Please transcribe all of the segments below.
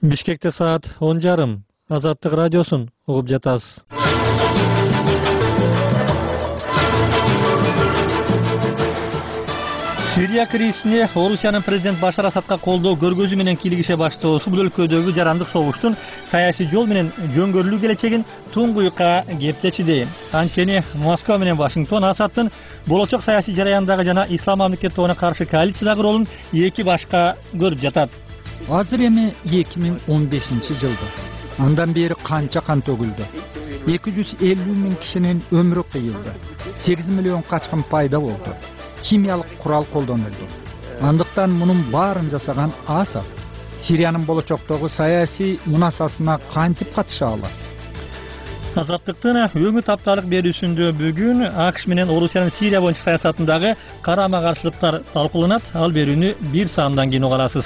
Бишкекте саат 10:30. Азаттык радиосун угуп жатасыз. Сирия кризисине Орусиянын президент Башар Асадка колдоо көргөзүү менен кийлигише баштоосу бул өлкөдөгү жарандык согуштун саясий жол менен жөнгөрүлүү келечегин туңгуйукка кептечи дейм. Анткени Москва менен Вашингтон Асадтын болочок саясий жараяндагы жана ислам мамлекеттерине каршы коалициядагы ролун эки башка көрүп жатат. Азыр эми 2015-жылды. Андан бери канча кан төгүлдү. 250 миң кишинин өмүрү кыйылды. 8 миллион качкын пайда болду. Химиялык курал колдонулду. Андыктан мунун баарын жасаган Асад Сириянын болочоктогу саясий мунасасына кантип катыша алат? Азаттыктын өңү тапталык берүүсүндө бүгүн АКШ менен Орусиянын Сирия боюнча саясатындагы карама каршылыктар талкууланат. Ал берүүнү бир саамдан кийин угарасыз.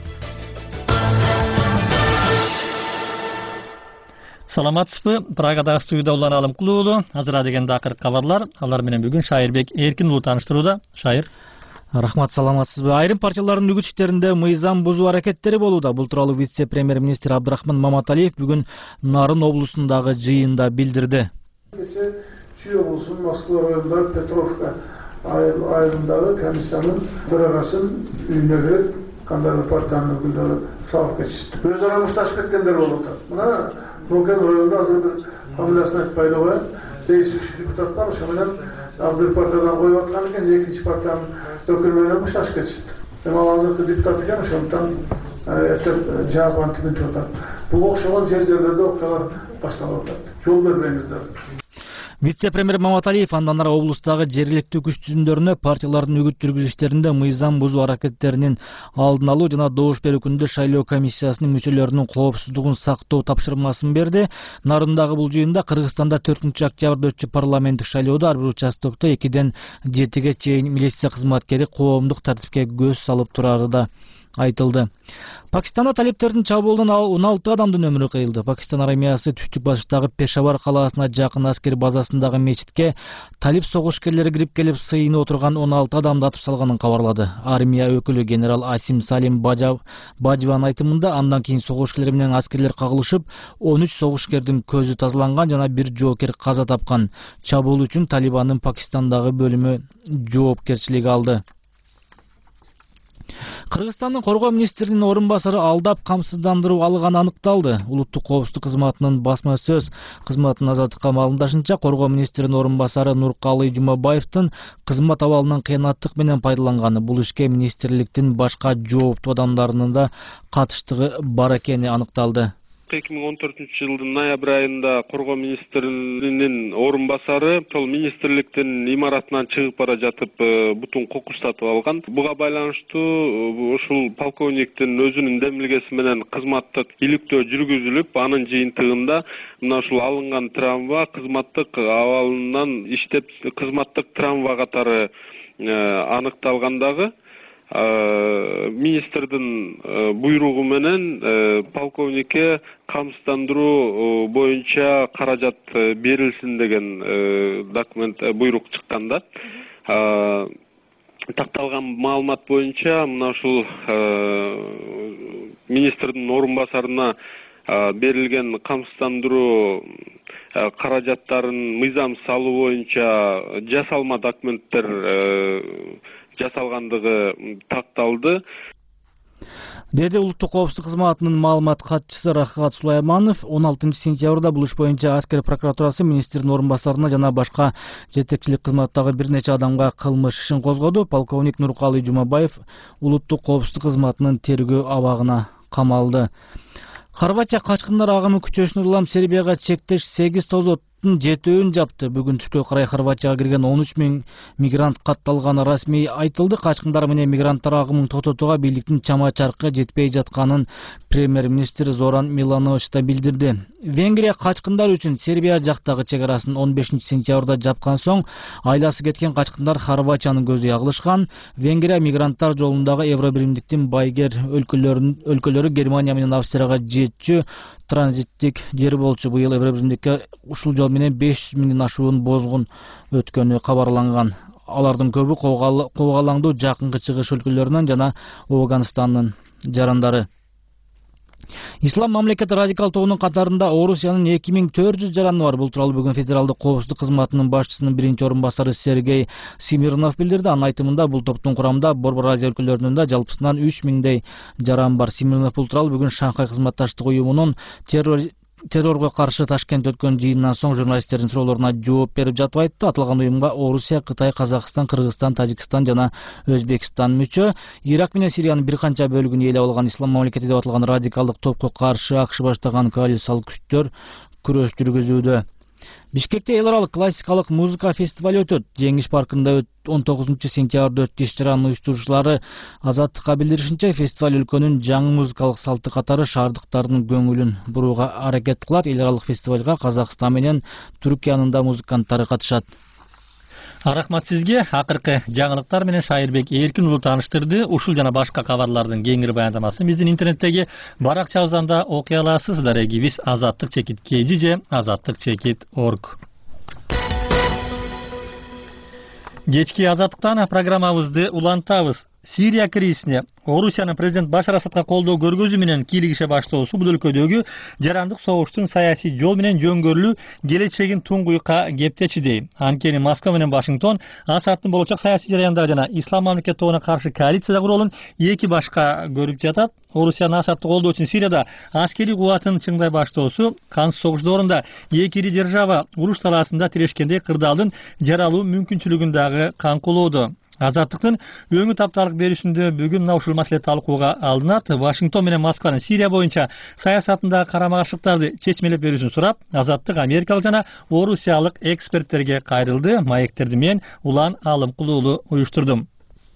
Саламатсызбы? Прагадагы студияда Улан Алымкулуу уулу. Азыр деген акыркы кабарлар. Алар менен бүгүн Шайырбек Эркин уулу тааныштырууда. Шайыр. Рахмат, саламатсызбы? Айрым партиялардын үгүт мыйзам бузуу аракеттери болууда. Бул тууралуу вице-премьер-министр Абдрахман Маматалиев бүгүн Нарын облусундагы жыйында билдирди. Чүй облусунун Москва районундагы Петровка айылындагы комиссиянын төрагасын үйүнө кирип, кандайдыр партиянын өкүлдөрү сабап кетишти. Өз ара мушташып кеткендер болуп атат. Мына Рокен районунда азыр бир фамилиясын айтпай эле коеюн. Дейшик депутат бар, ошо менен бир партиядан коюп аткан экен, экинчи партиянын өкүлү менен мушташып кетишти. Эми ал азыркы депутат экен, ошондуктан эптеп жаап антип атат. Буга окшогон жерлерде окуялар башталып атат. Жол бербеңиздер. Вице-премьер Маматалиев андан ары облустагы жергиликтүү күч түзүмдөрүнө партиялардын үгүт жүргүзүштөрүндө мыйзам бузуу аракеттеринин алдын алуу жана добуш берүү күнүндө шайлоо комиссиясынын мүчөлөрүнүн коопсуздугун сактоо тапшырмасын берди. Нарындагы бул жыйында Кыргызстанда 4-октябрда өтчү парламенттик шайлоодо ар бир участокто 2-ден 7-ге чейин милиция кызматкери коомдук тартипке көз салып турары да айтылды. Пакистанда талиптердин чабуулунан 16 адамдын өмүрү кыйылды. Пакистан армиясы түштүк башыштагы Пешавар калаасына жакын аскер базасындагы мечитке талип согушкерлери кирип келип сыйынып отурган 16 адамды атып салганын кабарлады. Армия өкүлү генерал Асим Салим Бажван айтымында андан кийин согушкерлер менен аскерлер кагылышып, 13 согушкердин көзү тазаланган жана бир жоокер каза тапкан. Чабуул үчүн Талибандын Пакистандагы бөлүмү жоопкерчилик алды. Кыргызстандын коргоо министринин орун басары алдап камсыздандыруу алганы аныкталды. Улуттук коопсуздук кызматынын басма сөз кызматынын азаттыкка маалымдашынча, коргоо министринин орун басары Нуркалы Жумабаевдин кызмат абалынан кыянаттык менен пайдаланганы, бул ишке министрликтин башка жооптуу адамдарынын да катыштыгы бар экени аныкталды. 2014-жылдын ноябрь айында коргоо министринин орун басары сол министрликтин имаратынан чыгып бара жатып бутун кокустатып алган. Буга байланыштуу ушул полковниктин өзүнүн демилгеси менен кызматтык иликтөө жүргүзүлүп, анын жыйынтыгында мына ушул алынган травма кызматтык абалынан иштеп кызматтык травма катары аныкталгандагы министрдин буйругу менен полковникке камсыздандыруу боюнча каражат берилсин деген документ буйрук чыкканда, такталган маалымат боюнча мына ушул министрдин орун басарына берилген камсыздандыруу каражаттарын мыйзам салуу боюнча жасалма документтер жасалгандыгы такталды, деди улуттук коопсуздук кызматынын маалымат катчысы Рахат Сулайманов. 16-сентябрда бул иш боюнча аскер прокуратурасы министрдин орун басарына жана башка жетекчилик кызматтагы бир нече адамга кылмыш ишин козгоду. Полковник Нуркалы Жумабаев улуттук коопсуздук кызматынын тергөө абагына камалды. Хорватия качкындар агымы күчөшүнө улам Сербияга чектеш 8 тозоттун жетөөнүн жапты. Бүгүн түшкө карай Хорватияга кирген 13 миң мигрант катталганы расмий айтылды. Качкындар менен мигранттар агымын токтотууга бийликтин чама чаркы жетпей жатканын премьер-министр Зоран Миланович да билдирди. Венгрия качкындар үчүн Сербия жактагы чегарасын 15-сентябрда жапкан соң айласы кеткен качкындар Хорватиянын көзү агылышкан. Венгрия мигранттар жолундагы Евробиримдиктин байгер өлкөлөрү Германия менен Австрияга жетчү транзиттик жер болчу. Быйыл Евробиримдикке ушул жол менен 500 миңден ашуун бозгун өткөнү кабарланган. Алардын көбү коогалаңдуу жакынкы чыгыш өлкөлөрүнөн жана Афганистандын жарандары. Ислам мамлекети радикал тобунун катарында Орусиянын 2400 жараны бар. Бул тууралуу бүгүн Федералдык коопсуздук кызматынын башчысынын биринчи орун басары Сергей Смирнов билдирди. Анын айтымында бул топтун курамында Борбор Азия өлкөлөрүнүн да жалпысынан 3000дей жаран бар. Смирнов бул тууралуу бүгүн Шанхай кызматташтык уюмунун террорго каршы Ташкентте өткөн жыйындан соң журналисттердин суроолоруна жооп берип жатып айтты. Аталган уюмга Орусия, Кытай, Казакстан, Кыргызстан, Тажикстан жана Өзбекстан мүчө. Ирак менен Сириянын бир канча бөлүгүн ээлеп алган Ислам мамлекети деп аталган радикалдык топко каршы АКШ баштаган коалициялык күчтөр күрөш жүргүзүүдө. Бишкекте эл аралык классикалык музыка фестиваль өтөт. Жеңиш паркында 19 сентябрда өттү. Иш-чаранын уюштуруучулары Азаттыкка билдиришинче, фестиваль өлкөнүн жаңы музыкалык салты катары шаардыктардын көңүлүн бурууга аракет кылат. Эл аралык фестивалга Казакстан менен Түркиянын да музыканттары катышат. Рахмат сизге. Акыркы жаңылыктар менен Шайырбек Эркин уулу тааныштырды. Ушул жана башка кабарлардын кеңири баяндамасын биздин интернеттеги баракчабыздан да окуй аласыз. Дарегибиз azattik-kg же azattik-org. Кечки Азаттыктан программабызды улантабыз. Сирия кризисине Орусиянын президент Башар Асадка колдоо көргөзүү менен кийлигише баштоосу бул өлкөдөгү жарандык согуштун саясий жол менен жөнгөрүлүү келечегин туңгуйка кептечи дейм. Анткени Москва менен Вашингтон Асадтын болочок саясий жараяндагы жана Ислам мамлекети тобуна каршы коалицияда куролун эки башка көрүп жатат. Орусиянын Асадты колдоо үчүн Сирияда аскерий кубатын чыңдай баштоосу кансыз согуш доорунда эки ири держава уруш талаасында тирешкендей кырдаалдын жаралуу мүмкүнчүлүгүн дагы камкулоодо. Азаттыктын өңү тапталык берүүсүндө бүгүн мына ушул маселе талкууга алынат. Вашингтон менен Москванын Сирия боюнча саясатындагы карама каршылыктарды чечмелеп берүүсүн сурап, Азаттык америкалык жана орусиялык эксперттерге кайрылды. Маектерди мен Улан Алымкулуу уулу уюштурдум.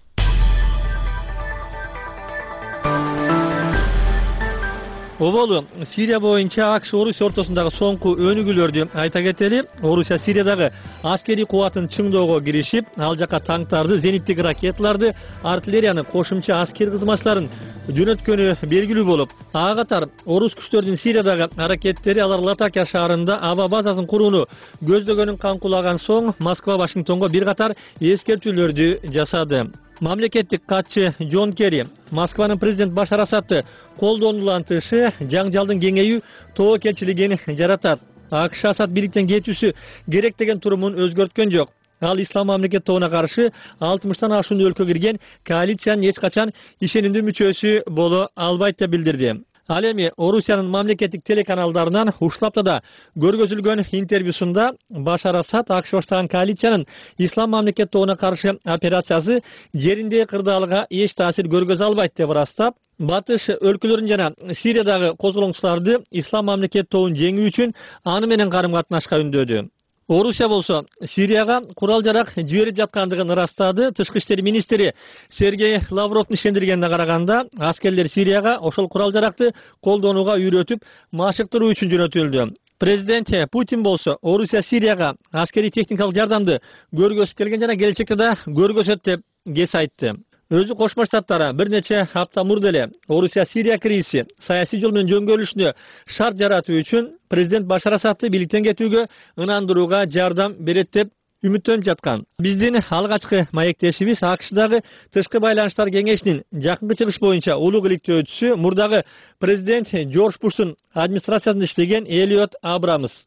Оболу Сирия боюнча АКШ Орусия ортосундагы соңку өнүгүүлөрдү айта кетели. Орусия Сириядагы аскерий кубатын чыңдоого киришип, ал жака танктарды, зениттик ракеталарды, артиллерияны, кошумча аскер кызмачтарын жөнөткөнү белгилүү болуп, ага катар орус күчтөрүнүн Сириядагы аракеттери алар Латакия шаарында аба базасын курууну көздөгөнүн камкулаган соң Москва Вашингтонго бир катар эскертүүлөрдү жасады. Мамлекеттик катчы Джон Керри Москванын президент Башар Асадты колдоону улантышы жаңжалдын кеңейүү тобокелчилигин жаратат. АКШ Асад бийликтен кетүүсү керек деген турумун өзгөрткөн жок. Ал Ислам мамлекети тобуна каршы 60тан ашуун өлкө кирген коалициянын эч качан ишенимдүү мүчөсү боло албайт деп билдирди. Ал эми Орусиянын мамлекеттик телеканалдарынан ушул аптада көргөзүлгөн интервьюсунда Башар Асад АКШ баштаган коалициянын Ислам мамлекети тобуна каршы операциясы жериндеги кырдаалга эч таасир көргөзө албайт деп ырастап, батыш өлкөлөрүн жана Сириядагы козголоңчуларды Ислам мамлекети тобун жеңүү үчүн аны менен карым катнашка үндөдү. Орусия болсо Сирияга курал жарак жиберип жаткандыгын ырастады. Тышкы иштер министри Сергей Лавровдун ишендиргенине караганда, аскерлер Сирияга ошол курал жаракты колдонууга үйрөтүп, машыктыруу үчүн жөнөтүлдү. Президент Путин болсо Орусия Сирияга аскерий техникалык жардамды көргөзүп келген жана келечекте да көргөзөт деп кес айтты. Өзү Кошмо Штаттар бир нече апта мурда эле Орусия Сирия кризиси саясий жол менен жөнгөрүлүшүнө шарт жаратуу үчүн президент Башар Асадты бийликтен кетүүгө ынандырууга жардам берет деп үмүттөнүп жаткан. Биздин алгачкы маектешибиз АКШдагы тышкы байланыштар кеңешинин жакынкы чыгыш боюнча улуг иликтөөчүсү, мурдагы президент Джордж Буштун администрациясында иштеген Элиот Абрамс.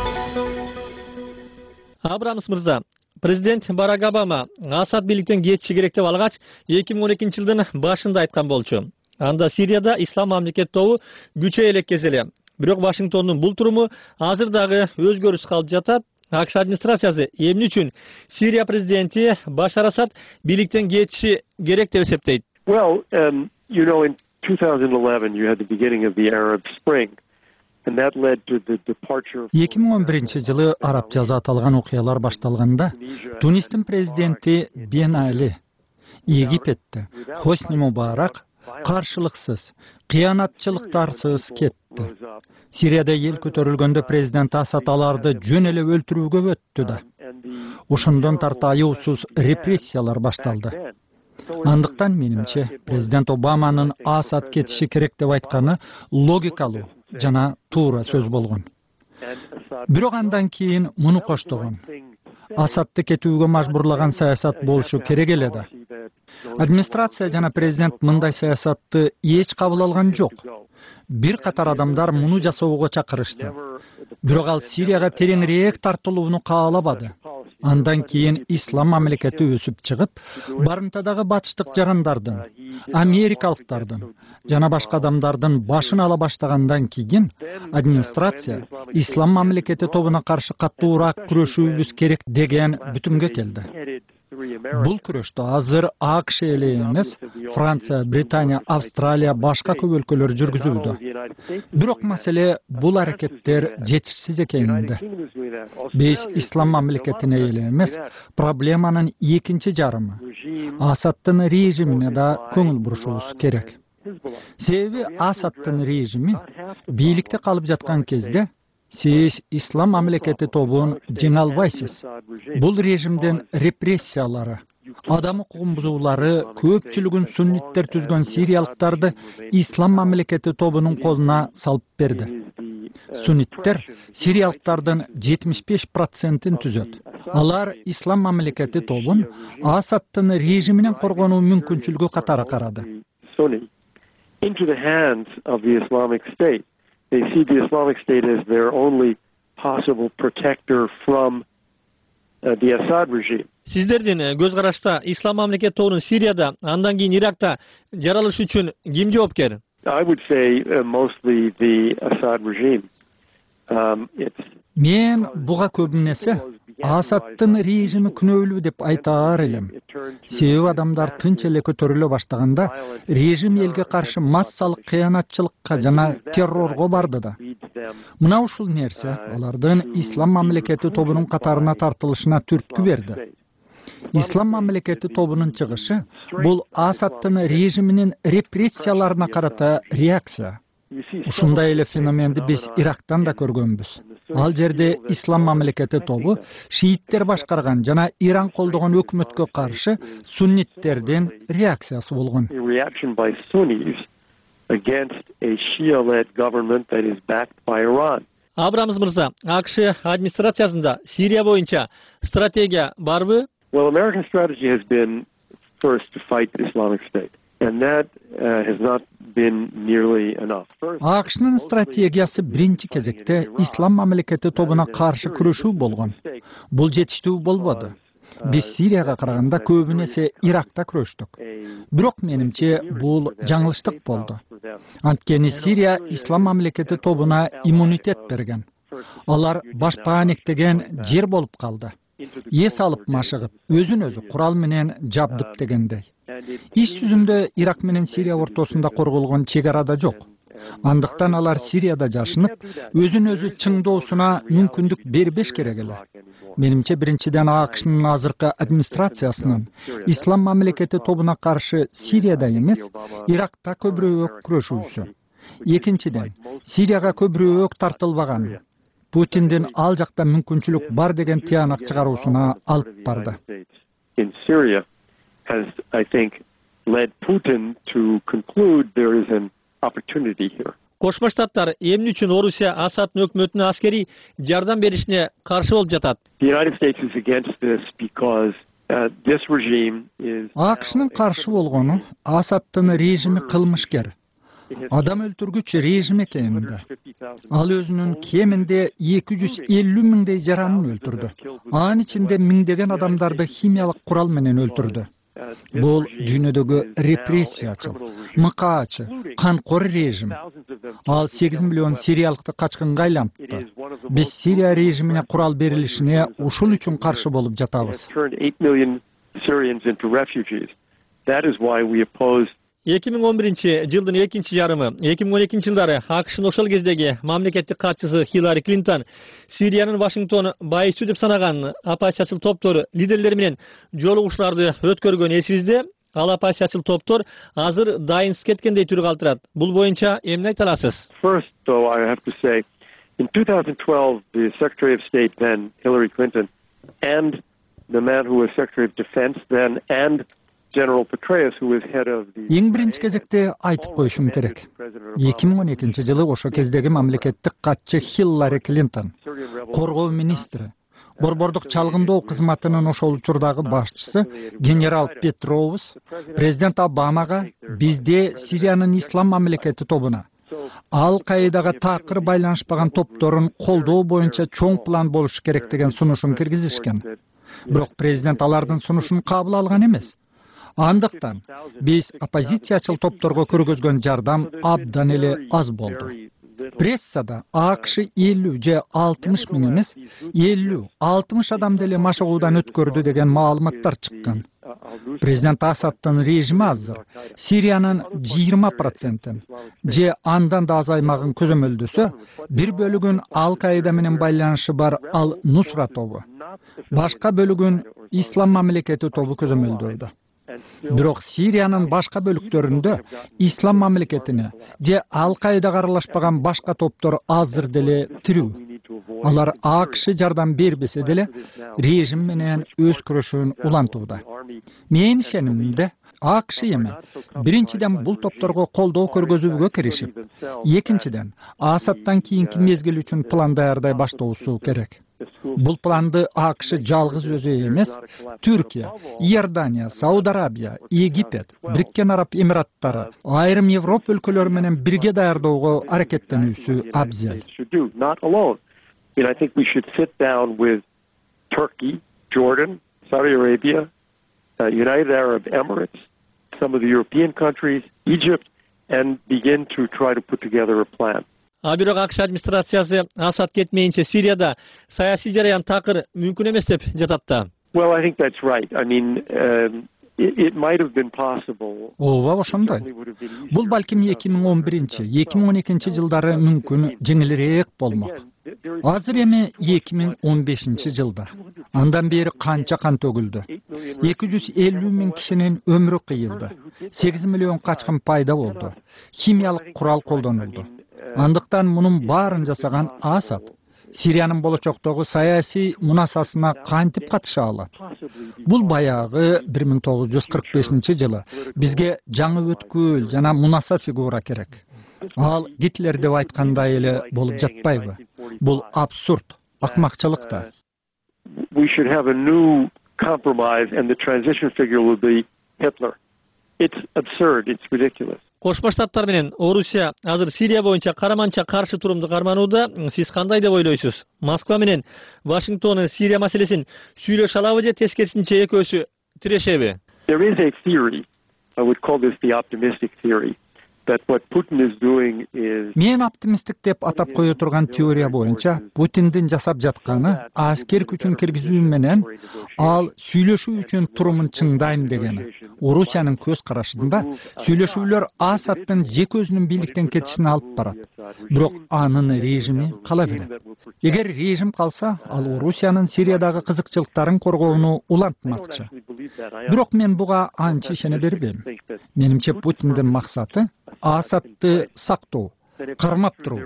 Абрамс мырза, президент Барак Обама Асад бийликтен кетиши керек деп алгач 2012-жылдын башында айткан болчу. Анда Сирияда Ислам мамлекети тобу күчөйө элеккес эле. Бирок Вашингтондун бул туруму азыр дагы өзгөрүш калып жатат. АКШ администрациясы эмне үчүн Сирия президенти Башар Асад бийликтен кетиши керек деп эсептейт? Well, in 2011 you had the beginning of the Arab Spring. 2011-жылы араб жазы аталган окуялар башталганда Тунистин президенти Бен Али Египетте Хосни Мубарак каршылыксыз, кыянатчылыктарсыз кетти. Сирияда эл көтөрүлгөндө президент Асад аларды жөн эле өлтүрүүгө өттү да. Ошондон тарта аюусуз репрессиялар башталды. Андыктан менимче президент Обаманын Асад кетиши керек деп айтканы логикалуу жана туура сөз болгон. Бирок андан кийин муну коштогон. Асадты кетүүгө мажбурлаган саясат болушу керек эле да. Администрация жана президент мындай саясатты эч кабыл алган жок. бир катар адамдар муну жасоого чакырышты. Бирок ал Сирияга тереңирээк тартылууну каалабады. Андан кийин ислам мамлекети өсүп чыгып, барымтадагы батыштык жарандардын, америкалыктардын жана башка адамдардын башын ала баштагандан кийин администрация ислам мамлекети тобуна каршы каттуураак күрөшүүбүз керек деген бүтүмгө келди. Бул күрөштү азыр АКШ эле эмес, Франция, Британия, Австралия, башка көп өлкөлөр жүргүзүүдө. Бирок маселе бул аракеттер жетишсиз экенинде. Биз ислам мамлекетине эле эмес, проблеманын экинчи жарымы Асадтын режимине да көңүл бурушубуз керек. Себеби Асадтын режими бийликте калып жаткан кезде сиз ислам мамлекети тобун жеңе албайсыз. Бул режимдин репрессиялары, адам укугун бузуулары көпчүлүгүн сунниттер түзгөн сириялыктарды ислам мамлекети тобунун колуна салып берди. Сунниттер сириялыктардын 75%-ин түзөт. Алар ислам мамлекети тобун Асадтын режиминен коргонуу мүмкүнчүлүгү катары карады. Into the hands of the Islamic State. They see the Islamic State as their only possible protector from the Assad regime. Сиздердин көз карашта ислам мамлекет тобунун Сирияда, андан кийин Иракта жаралышы үчүн ким жоопкер? I would say mostly the Assad regime. Мен буга көбүнесе Асадтын режими күнөөлүү деп айтаар элем. Себеби адамдар тынч эле көтөрүлө баштаганда режим элге каршы массалык кыянатчылыкка жана террорго барды да. Мына ушул нерсе алардын ислам мамлекети тобунун катарына тартылышына түрткү берди. Ислам мамлекети тобунун чыгышы бул Асадтын режиминин репрессияларына карата реакция. Ушундай эле феноменди биз Ирактан да көргөнбүз. Ал жерде ислам мамлекети тобу шииттер башкарган жана Иран колдогон өкмөткө каршы сунниттердин реакциясы болгон. Абрамс мырза, АКШ администрациясында Сирия боюнча стратегия барбы? Well, American strategy has been first to fight the Islamic State. And that has not been nearly enough. АКШнын стратегиясы биринчи кезекте ислам мамлекети тобуна каршы күрөшүү болгон. Бул жетиштүү болбоду. Биз Сирияга караганда көбүнесе Иракта күрөштүк. Бирок менимче бул жаңылыштык болду. Анткени Сирия ислам мамлекети тобуна иммунитет берген. Алар башпаанек деген жер болуп калды. Эс алып машыгып, өзүн өзү курал менен жабдып дегендей. Иш жүзүндө Ирак менен Сирия ортосунда корголгон чек ара да жок. Андыктан алар Сирияда жашынып, өзүн өзү чыңдоосуна мүмкүндүк бербеш керек эле. Менимче биринчиден АКШнын азыркы администрациясынын ислам мамлекети тобуна каршы Сирияда эмес, Иракта көбүрөөк күрөшүүсү. Экинчиден, Сирияга көбүрөөк тартылбаган. Путиндин ал жакта мүмкүнчүлүк бар деген тыянак чыгаруусуна алып барды. In Syria has, I think, led Putin to conclude there is an opportunity here. Кошмо Штаттар эмне үчүн Орусия Асадтын өкмөтүнө аскерий жардам беришине каршы болуп жатат? The United States is against this because this regime is АКШнын каршы болгону Асадтын режими кылмышкер. Адам өлтүргүч режим экенинде. Ал өзүнүн кеминде 250 миңдей жаранын өлтүрдү. Анын ичинде миңдеген адамдарды химиялык курал менен өлтүрдү. Бул дүйнөдөгү репрессиячыл, мыкаачы, канкор режим. Ал 8 миллион сириялыкты качкынга айлантты. Биз Сирия режимине курал берилишине ушул үчүн каршы болуп жатабыз. 2011-жылдын экинчи жарымы, 2012-жылдары АКШнын ошол кездеги мамлекеттик катчысы Хиллари Клинтон Сириянын Вашингтон байыстуу деп санаган оппозициячыл топтор лидерлери менен жолугушууларды өткөргөн эсибизде. Ал оппозициячыл топтор азыр дайынсыз кеткендей түрү калтырат. Бул боюнча эмне айта аласыз? First, though, I have to say, in 2012, the Secretary of State then, Hillary Clinton, and the man who was Secretary of Defense then, and General Petraeus, who was head of the... Эң биринчи кезекте айтып коюшум керек. 2012-жылы ошо кездеги мамлекеттик катчы Хиллари Клинтон, коргоо министри, борбордук чалгындоо кызматынын ошол учурдагы башчысы генерал Петроус президент Обамага бизде Сириянын ислам мамлекети тобуна Al-Qaidага такыр байланышпаган топторун колдоо боюнча чоң план болушу керек деген сунушун киргизишкен. Бирок президент алардын сунушун кабыл алган эмес. Андыктан биз оппозициячыл топторго көргөзгөн жардам абдан эле аз болду. Прессада АКШ 50 же 60 миң эмес, 50-60 адамды эле машыгуудан өткөрдү деген маалыматтар чыккан. Президент Асадтын режими азыр Сириянын 20% же андан да аз аймагын көзөмөлдөсө, бир бөлүгүн Ал-Каида менен байланышы бар Ал-Нусра тобу, башка бөлүгүн Ислам мамлекети тобу көзөмөлдөйдү. Бирок Сириянын башка бөлүктөрүндө Ислам мамлекетине же Ал-Каидага аралашпаган башка топтор азыр деле тирүү. Алар АКШ жардам бербесе деле режим менен өз күрөшүн улантууда. Менин ишенимимде АКШ эми биринчиден бул топторго колдоо көргөзүүгө киришип, экинчиден Асадтан кийинки мезгил үчүн план даярдай баштоосу керек. Бул планды АКШ жалгыз өзү эмес, Түркия, Иордания, Сауд Арабия, Египет, Бириккен Араб Эмираттары, айрым Европа өлкөлөрү менен бирге даярдоого аракеттенүүсү абзел. I think we should sit down with Turkey, Jordan, Saudi Arabia, United Arab Emirates, some of the European countries, Egypt, and begin to try to put together a plan. Бирок АКШ администрациясы Асад кетмейинче Сирияда саясий жараян такыр мүмкүн эмес деп жатат да. Well, I think that's right. I mean, it might have been possible. Ооба ошондой. Бул балким 2011-2012 жылдары мүмкүн жеңилирээк болмок. Азыр эми 2015 жылда. Андан бери канча кан төгүлдү. 250 миң кишинин өмүрү кыйылды. 8 миллион качкын пайда болду. Химиялык курал колдонулду. Андыктан мунун баарын жасаган Асад Сириянын болочоктогу саясий мунасасына кантип катыша алат? Бул баягы 1945 жылы бизге жаңы өткүл жана мунаса фигура керек. Ал Гитлер деп айткандай эле болуп жатпайбы? Бул абсурд, акмакчылык да. We should have a new compromise and the transition figure will be Hitler. It's absurd, it's ridiculous. Кошмо Штаттар менен Орусия азыр Сирия боюнча караманча каршы турумду карманууда. Сиз кандай деп ойлойсуз? Москва менен Вашингтон Сирия маселесин сүйлөшө алабы же тескерисинче экөөсү тирешеби? There is a theory, I would call this the optimistic theory, that what Putin is doing is... Мен оптимисттик деп атап кое турган теория боюнча Путиндин жасап жатканы аскер күчүн киргизүү менен ал сүйлөшүү үчүн турумун чыңдайм дегени. Орусиянын көз карашында сүйлөшүүлөр Асадтын жеке өзүнүн бийликтен кетишине алып барат. Бирок анын режими кала берет. Эгер режим калса, ал Орусиянын Сириядагы кызыкчылыктарын коргоону улантмакчы. Бирок мен буга анча ишене бербейм. Менимче Путиндин максаты Асадты сактоо, кармап туруу.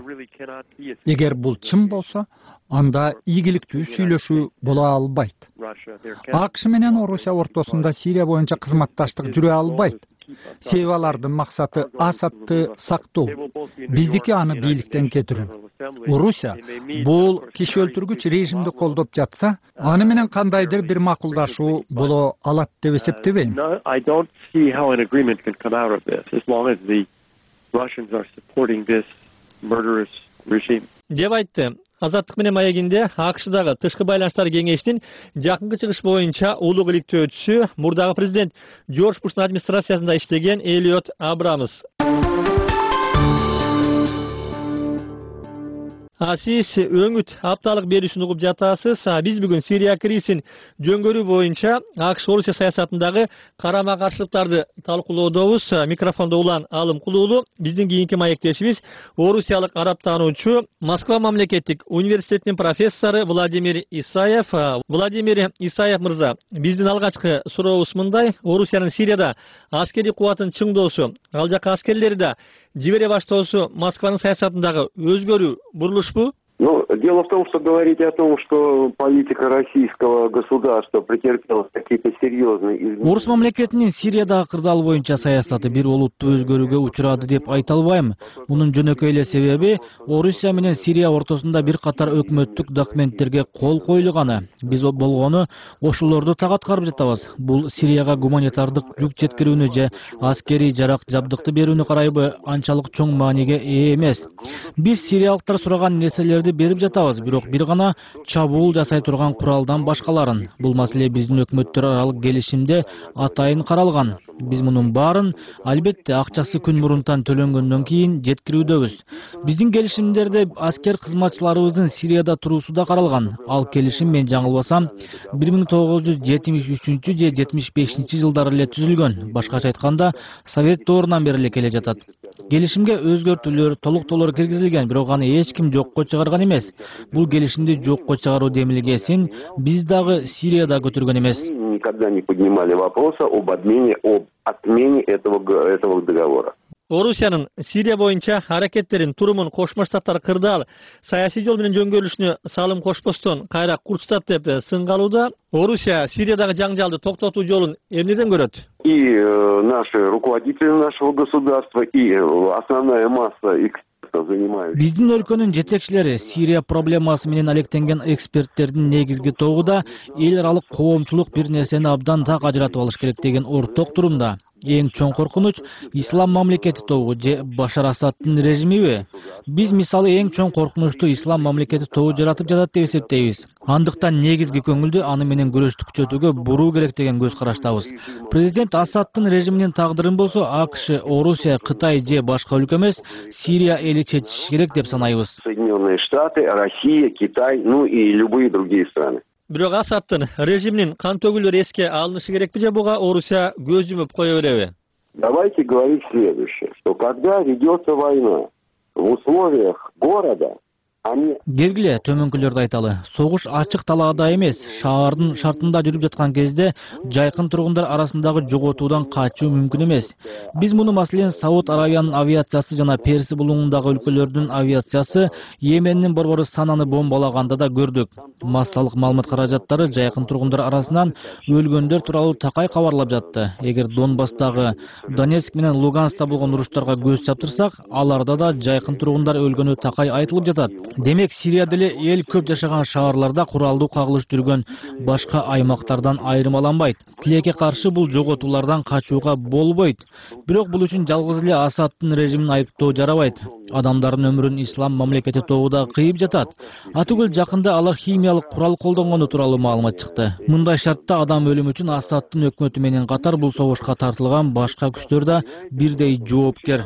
Эгер бул чын болсо, анда ийгиликтүү сүйлөшүү боло албайт. АКШ менен Орусия ортосунда Сирия боюнча кызматташтык жүрө албайт. Себеби алардын максаты Асадты сактоо, биздики аны бийликтен кетирүү. Орусия бул киши өлтүргүч режимди колдоп жатса, аны менен кандайдыр бир макулдашуу боло алат деп эсептебейм. I don't see how an agreement can come out of this as long as the Russians are supporting this murderous regime. Деп айтты. Азаттык менен маегинде АКШдагы тышкы байланыштар кеңешинин жакынкы чыгыш боюнча улуг иликтөөчүсү, мурдагы президент Джордж Буштун администрациясында иштеген Элиот Абрамс. Сиз өңүт апталык берүүсүн угуп жатасыз. Биз бүгүн Сирия кризисин жөнгөрүү боюнча АКШ Орусия саясатындагы карама каршылыктарды талкуулоодобуз. Микрофондо Улан Алым Кулуулу. Биздин кийинки маектешибиз орусиялык араптануучу, Москва мамлекеттик университетинин профессору Владимир Исаев. Владимир Исаев мырза, биздин алгачкы сурообуз мындай: Орусиянын Сирияда аскерий кубатын чыңдоосу, ал жака аскерлери да жибере баштоосу Москванын саясатындагы өзгөрүү бурулушпу? No, Дело в том, что говорить о том, что политика российского государства претерпела какие-то серьезные изменения. Орус мамлекетинин Сириядагы кырдаал боюнча саясаты бир олуттуу өзгөрүүгө учурады деп айта албайм. Мунун жөнөкөй эле себеби Орусия менен Сирия ортосунда бир катар өкмөттүк документтерге кол коюлганы. Биз болгону ошолорду так аткарып жатабыз. Бул Сирияга гуманитардык жүк жеткирүүнү же аскерий жарак жабдыкты берүүнү карайбы анчалык чоң мааниге ээ эмес. Биз сириялыктар сураган нерселерди берип жатабыз, бирок бир гана чабуул жасай турган куралдан башкаларын. Бул маселе биздин өкмөттөр аралык келишимде атайын каралган. Биз мунун баарын албетте акчасы күн мурунтан төлөнгөндөн кийин жеткирүүдөбүз. Биздин келишимдерде аскер кызматчыларыбыздын Сирияда туруусу да каралган. Ал келишим, мен жаңылбасам, 1973 же 75 жылдары эле түзүлгөн. Башкача айтканда, Совет доорунан бери эле келе жатат. Келишимге өзгөртүүлөр, толуктоолор киргизилген, бирок аны эч ким жокко чыгарган эмес. Бул келишимди жокко чыгаруу демилгесин биз дагы Сирияда көтөргөн эмес. Никогда не поднимали вопроса об отмене этого договора. Орусиянын Сирия боюнча аракеттерин турумун Кошмо Штаттар кырдаал саясий жол менен жөнгөрүлүшүнө салым кошпостон кайра курчтат деп сынгалууда. Орусия Сириядагы жаңжалды токтотуу жолун эмнеден көрөт? И наши руководители нашего государства, и основная масса экспертов занимаются. Биздин өлкөнүн жетекчилери Сирия проблемасы менен алектенген эксперттердин негизги тобу эл аралык коомчулук бир нерсени абдан так ажыратып алыш керек деген орток турумда. Эң чоң коркунуч ислам мамлекети тобу же Башар Асадтын режимиби? Биз мисалы эң чоң коркунучту ислам мамлекети тобу жаратып жатат деп эсептейбиз. Андыктан негизги көңүлдү аны менен күрөштү күчөтүүгө буруу керек деген көз караштабыз. Президент Асадтын режиминин тагдырын болсо АКШ, Орусия, Кытай же башка өлкө эмес, Сирия эли чечиши керек деп санайбыз. Соединенные Штаты, Россия, Китай, ну и любые другие страны. Бирок Асадтын режиминин кан төгүүлөрү эске алынышы керекпи же буга Орусия көз жумуп кое береби? Давайте говорить следующее, что когда ведется война в условиях города, Келгиле төмөнкүлөрдү айталы. Согуш ачык талаада эмес, шаардын шартында жүрүп жаткан кезде жайкын тургундар арасындагы жоготуудан качуу мүмкүн эмес. Биз муну маселен Сауд Аравиянын авиациясы жана Перси булуңундагы өлкөлөрдүн авиациясы Йемендин борбору Сананы бомбалаганда да көрдүк. Массалык маалымат каражаттары жайкын тургундар арасынан өлгөндөр тууралуу такай кабарлап жатты. Эгер Донбасстагы Донецк менен Луганскта болгон уруштарга көз чаптырсак, аларда да жайкын тургундар өлгөнү такай айтылып жатат. Демек Сирияда эле эл көп жашаган шаарларда куралдуу кагылыш жүргөн башка аймактардан айырмаланбайт. Тилекке каршы бул жоготуулардан качууга болбойт. Бирок бул үчүн жалгыз эле Асадтын режимин айыптоо жарабайт. Адамдардын өмүрүн ислам мамлекети тобу да кыйып жатат. Атүгүл жакында алар химиялык курал колдонгону тууралуу маалымат чыкты. Мындай шартта адам өлүмү үчүн Асадтын өкмөтү менен катар бул согушка тартылган башка күчтөр да бирдей жоопкер.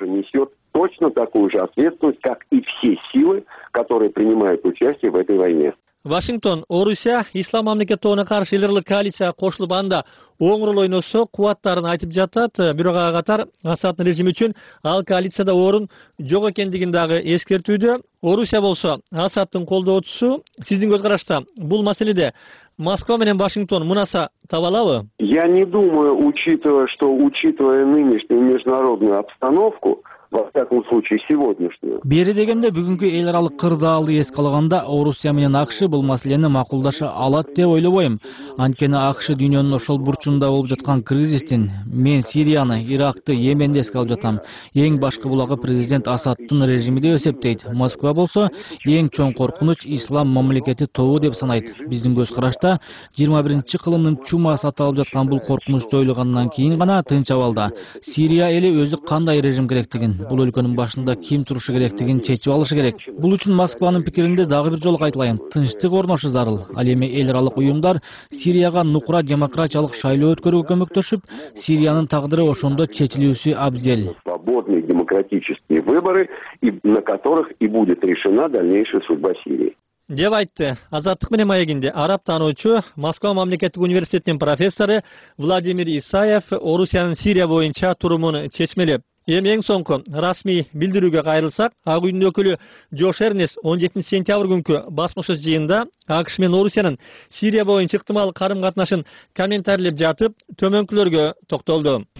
Точно такую же ответственность, как и все силы, которые принимают участие в этой войне. Вашингтон, Орусия, ислам мамлекети тобуна каршы лидерлик коалицияга кошулуп анда оң роль ойносо кубаттарын айтып жатат. Бирок ага катар Асадтын режими үчүн ал коалицияда орун жок экендигин дагы эскертүүдө. Орусия болсо Асадтын колдоочусу. Сиздин көз карашта бул маселеде Москва менен Вашингтон мунаса таба алабы? Я не думаю, учитывая нынешнюю международную обстановку, во всяком случае сегодняшнюю. Бери дегенде бүгүнкү эл аралык кырдаалды эске алганда Орусия менен АКШ бул маселени макулдаша алат деп ойлобойм. Анткени АКШ дүйнөнүн ошол бурчунда болуп жаткан кризистин, мен Сирияны, Иракты, Йеменди эске алып жатам. Эң башкы булагы президент Асадтын режими деп эсептейт. Москва болсо эң чоң коркунуч ислам мамлекети тобу деп санайт. Биздин көз карашта 21-кылымдын чумасы аталып жаткан бул коркунучту ойлогандан кийин гана тынч абалда Сирия эли өзү кандай режим керектигин, бул өлкөнүн башында ким турушу керектигин чечип алышы керек. Бул үчүн Москванын пикиринде дагы бир жолу кайталайм. Тынчтык орношу зарыл. Ал эми эл аралык уюмдар Сирияга нукура демократиялык шайлоо өткөрүүгө көмөктөшүп, Сириянын тагдыры ошондо чечилүүсү абзел. Свободные демократические выборы, на которых и будет решена дальнейшая судьба Сирии. Деп айтты Азаттык менен маегинде араб таануучу, Москва мамлекеттик университетинин профессору Владимир Исаев Орусиянын Сирия боюнча турумун чечмелеп. Эми эң соңку расмий билдирүүгө кайрылсак, ак үйдүн өкүлү Джош Эрнест 17 сентябрь күнкү басма сөз жыйынында АКШ менен Орусиянын Сирия боюнча ыктымал карым-катнашын комментарийлеп жатып, төмөнкүлөргө токтолду.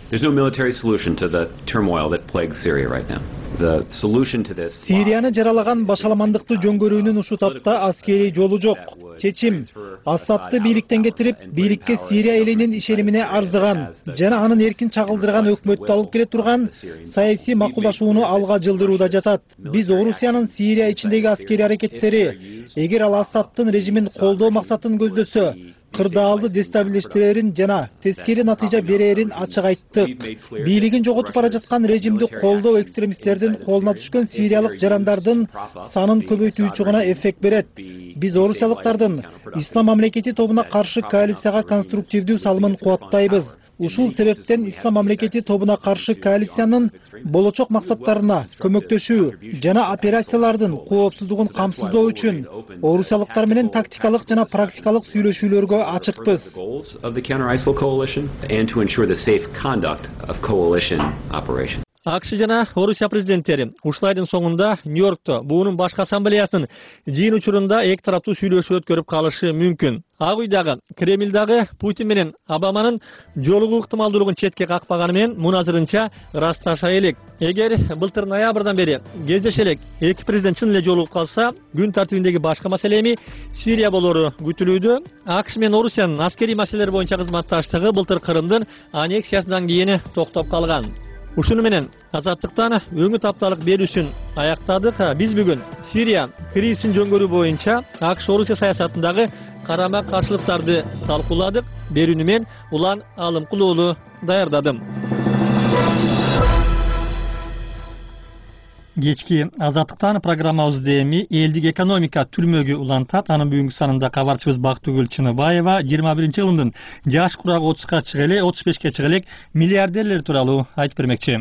There's no military solution to the turmoil that plagues Syria right now. The solution to this Сирияны жаралаган башаламандыкты жөнгөрүүнүн ушу тапта аскерий жолу жок. Чечим Асадты бийликтен кетирип, бийликке Сирия элинин ишенимине арзыган жана анын эркин чагылдырган өкмөттү алып келе турган саясий макулдашууну алга жылдырууда жатат. Биз Орусиянын Сирия ичиндеги аскерий аракеттери эгер ал Асадтын режимин колдоо максатын көздөсө, кырдаалды дестабилиштирерин жана тескери натыйжа берерин ачык айттык. Бийлигин жоготуп бара жаткан режимди колдоо экстремисттердин колуна түшкөн сириялык жарандардын санын көбөйтүүчү гана эффект берет. Биз орусиялыктардын Ислам мамлекети тобуна каршы коалицияга конструктивдүү салымын кубаттайбыз. Ушул себептен Ислам мамлекети тобуна каршы коалициянын болочок максаттарына көмөктөшүү жана операциялардын коопсуздугун камсыздоо үчүн орусиялыктар менен тактикалык жана практикалык сүйлөшүүлөргө ачыкпыз. АКШ жана Орусия президенттери ушул айдын соңунда Нью-Йоркто буунун башкы ассамблеясынын жыйын учурунда эки тараптуу сүйлөшүү өткөрүп калышы мүмкүн. Ак уйдагы Кремлдагы Путин менен Обаманын жолугуу ыктымалдуулугун четке какпаганы менен муну ырасташа элек. Эгер былтыр ноябрдан бери кездеше элек эки президент чын эле жолугуп калса, күн тартибиндеги башка маселе эми Сирия болору күтүлүүдө. АКШ менен Орусиянын аскерий маселелер боюнча кызматташтыгы былтыр Крымдын аннексиясынан кийин токтоп калган. Ушуну менен азаттыктан өңү тапталык берүүсүн аяктадык. Биз бүгүн Сирия кризисин жөнгөрүү боюнча АКШ Орусия саясатындагы карама каршылыктарды талкууладык. Берүүнү мен Улан Алымкулуулу даярдадым. Кечки азаттыктан программабызды эми элдик экономика түрмөгү улантат. Анын бүгүнкү санында кабарчыбыз Бактыгүл Чыныбаева 21-жылдын жаш курагы 30га чыга эле, 35ке чыга элек миллиардерлер тууралуу айтып бермекчи.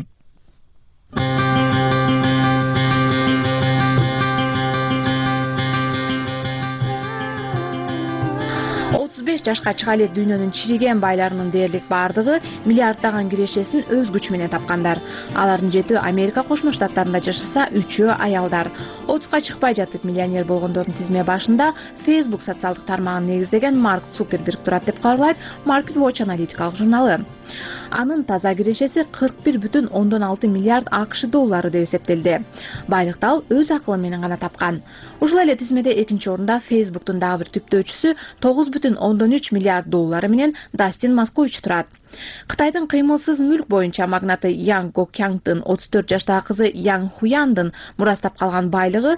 35 жашка чыга элек дүйнөнүн чириген байларынын дээрлик бардыгы миллиарддаган кирешесин өз күчү менен тапкандар. Алардын 7 Америка Кошмо Штаттарында жашаса, 3-өө аялдар. 30га чыкпай жатып миллионер болгондордун тизме башында Facebook социалдык тармагын негиздеген Марк Цукерберг турат деп кабарлайт Market Watch аналитикалык журналы. Анын таза кирешеси 41,6 миллиард АКШ доллары деп эсептелди. Байлыкты ал өз акылы менен гана тапкан. Ушул эле тизмеде экинчи орунда Facebook'тун дагы бир түптөөчүсү 9,13 миллиард доллары менен Дастин Маскович турат. Кытайдын кыймылсыз мүлк боюнча магнаты Ян Гокянгдын 34 жаштагы кызы Ян Хуяндын мурастап калган байлыгы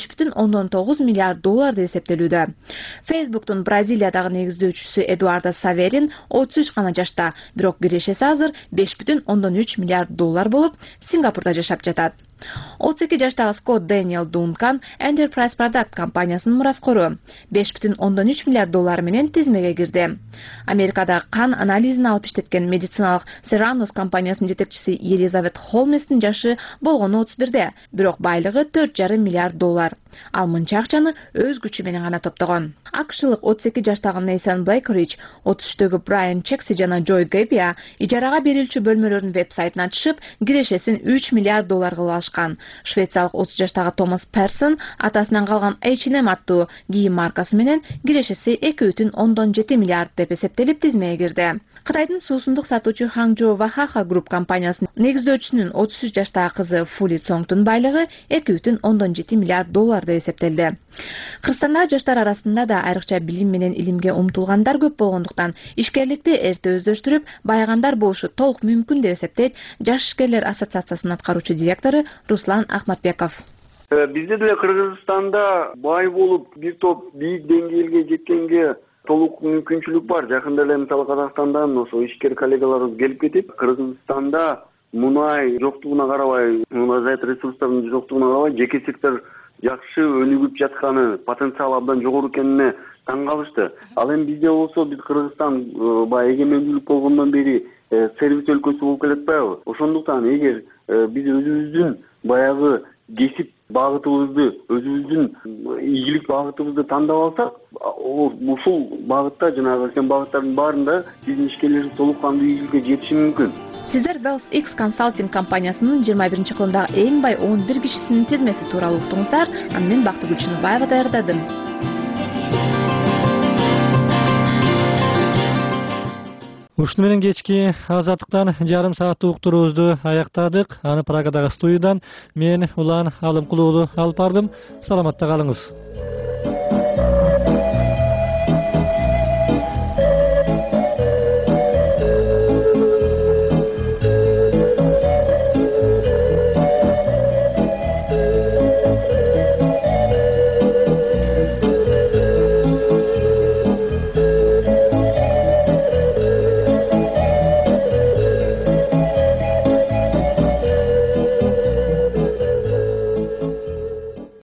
5,9 миллиард доллар деп эсептелүүдө. Facebook'тун Бразилиядагы негиздөөчүсү Эдуардо Саверин 33 гана жашта, бирок кирешеси азыр 5,13 миллиард доллар болуп, Сингапурда жашап жатат. 32 жаштагы Скотт Дэниел Дункан Enterprise Product компаниясынын мураскору 5,13 миллиард доллар менен тизмеге кирди. Америкада кан анализин алып иштеткен медициналык Theranos компаниясынын жетекчиси Елизавет Холместин жашы болгону 31де, бирок байлыгы 4,5 миллиард доллар. Ал мынча акчаны өз күчү менен гана топтогон. АКШлык 32 жаштагы Нейсан Блейкридж, 33-төгү Брайан Чекси жана Джой Гэбия ижарага берилчү бөлмөлөрдүн вебсайтын ачышып, кирешесин 3 миллиард доллар кылып алышкан. Швециялык 30 жаштагы Томас Персон атасынан калган H&M аттуу кийим маркасы менен кирешеси 2,7 миллиард деп эсептелип тизмеге кирди. Кытайдын суусундук сатуучу Hangzhou Wahaha Group компаниясынын негиздөөчүсүнүн 33 жаштагы кызы Фули Цонгтун байлыгы 2,7 миллиард доллар деп эсептелди. Кыргызстандагы жаштар арасында да айрыкча билим менен илимге умтулгандар көп болгондуктан ишкерликти эрте өздөштүрүп, байыгандар болушу толук мүмкүн деп эсептейт Жаш ишкерлер ассоциациясынын аткаруучу директору Руслан Ахматбеков. Бизде деле Кыргызстанда бай болуп, бир топ бийик деңгээлге жеткенге толук мүмкүнчүлүк бар. Жакында эле мисалы Казакстандан ошо ишкер коллегаларыбыз келип кетип, Кыргызстанда мунай жоктугуна карабай, зайыт ресурстардын жоктугуна карабай, жеке сектор жакшы өнүгүп жатканы, потенциал абдан жогору экенине таң калышты. Ал эми бизде болсо, биз Кыргызстан баягы эгемендүүлүк болгондон бери сервис өлкөсү болуп келатпайбы? Ошондуктан эгер биз өзүбүздүн баягы кесип багытыбызды, өзүбүздүн ийгилик багытыбызды тандап алсак, ушул багытта жанагы сен багыттардын баарында биздин ишкерлер толук кандуу ийгиликке жетиши мүмкүн. Сиздер Wealth X Consulting компаниясынын 21-кылымдагы эң бай 11 кишисинин тизмеси тууралуу уктуңуздар. Мен Бактыгүл Чыныбаева даярдадым. Ушуну менен кечки азаттыктан жарым сааттык уктуруубузду аяктадык. Аны Прагадагы студиядан мен Улан Алымкулуулу алып бардым. Саламатта калыңыз.